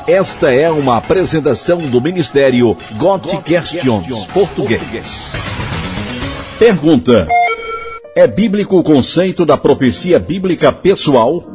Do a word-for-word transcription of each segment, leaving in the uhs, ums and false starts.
Esta é uma apresentação do Ministério God Questions Português. Pergunta: é bíblico o conceito da profecia bíblica pessoal?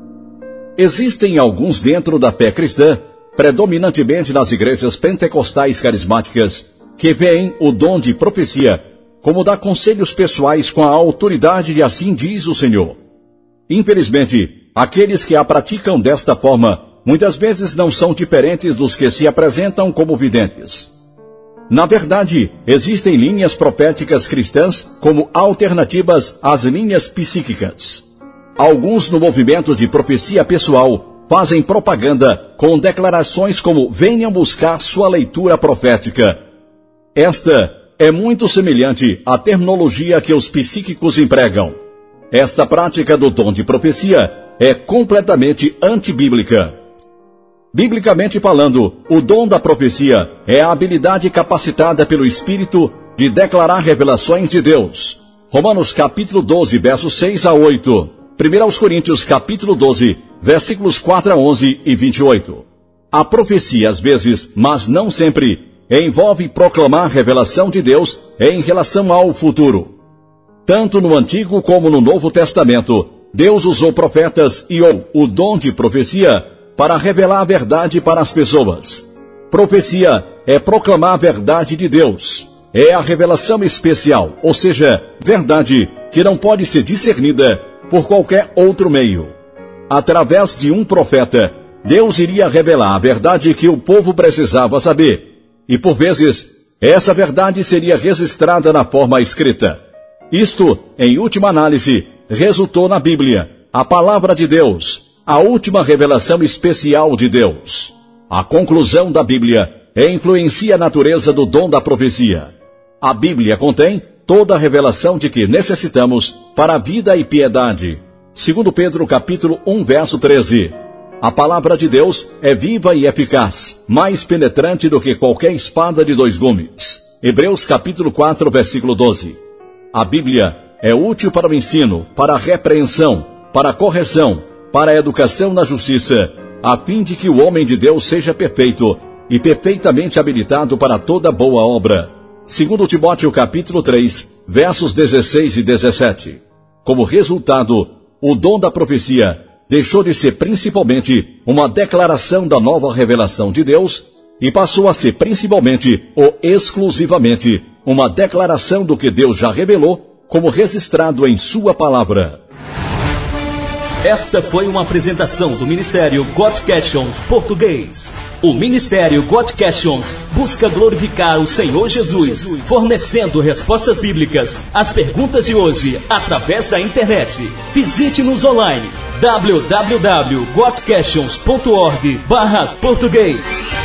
Existem alguns dentro da fé cristã, predominantemente nas igrejas pentecostais carismáticas, que veem o dom de profecia como dar conselhos pessoais com a autoridade de assim diz o Senhor. Infelizmente, aqueles que a praticam desta forma, muitas vezes não são diferentes dos que se apresentam como videntes. Na verdade, existem linhas proféticas cristãs como alternativas às linhas psíquicas. Alguns no movimento de profecia pessoal fazem propaganda com declarações como venham buscar sua leitura profética. Esta é muito semelhante à terminologia que os psíquicos empregam. Esta prática do dom de profecia é completamente antibíblica. Biblicamente falando, o dom da profecia é a habilidade capacitada pelo Espírito de declarar revelações de Deus. Romanos capítulo doze, versos seis a oito. primeira aos Coríntios capítulo doze, versículos quatro a onze e vinte e oito. A profecia, às vezes, mas não sempre, envolve proclamar revelação de Deus em relação ao futuro. Tanto no Antigo como no Novo Testamento, Deus usou profetas e ou o dom de profecia para revelar a verdade para as pessoas. Profecia é proclamar a verdade de Deus. É a revelação especial, ou seja, verdade que não pode ser discernida por qualquer outro meio. Através de um profeta, Deus iria revelar a verdade que o povo precisava saber. E por vezes, essa verdade seria registrada na forma escrita. Isto, em última análise, resultou na Bíblia, a palavra de Deus, a última revelação especial de Deus. A conclusão da Bíblia influencia a natureza do dom da profecia. A Bíblia contém toda a revelação de que necessitamos para a vida e piedade. Segundo Pedro capítulo um, verso treze. A palavra de Deus é viva e eficaz, mais penetrante do que qualquer espada de dois gumes. Hebreus capítulo quatro, versículo doze. A Bíblia é útil para o ensino, para a repreensão, para a correção, para a educação na justiça, a fim de que o homem de Deus seja perfeito e perfeitamente habilitado para toda boa obra. Segundo Timóteo capítulo três, versos dezesseis e dezessete. Como resultado, o dom da profecia deixou de ser principalmente uma declaração da nova revelação de Deus e passou a ser principalmente ou exclusivamente uma declaração do que Deus já revelou como registrado em sua palavra. Esta foi uma apresentação do Ministério God Questions Português. O Ministério God Questions busca glorificar o Senhor Jesus, fornecendo respostas bíblicas às perguntas de hoje através da internet. Visite-nos online w w w ponto god questions ponto org barra português.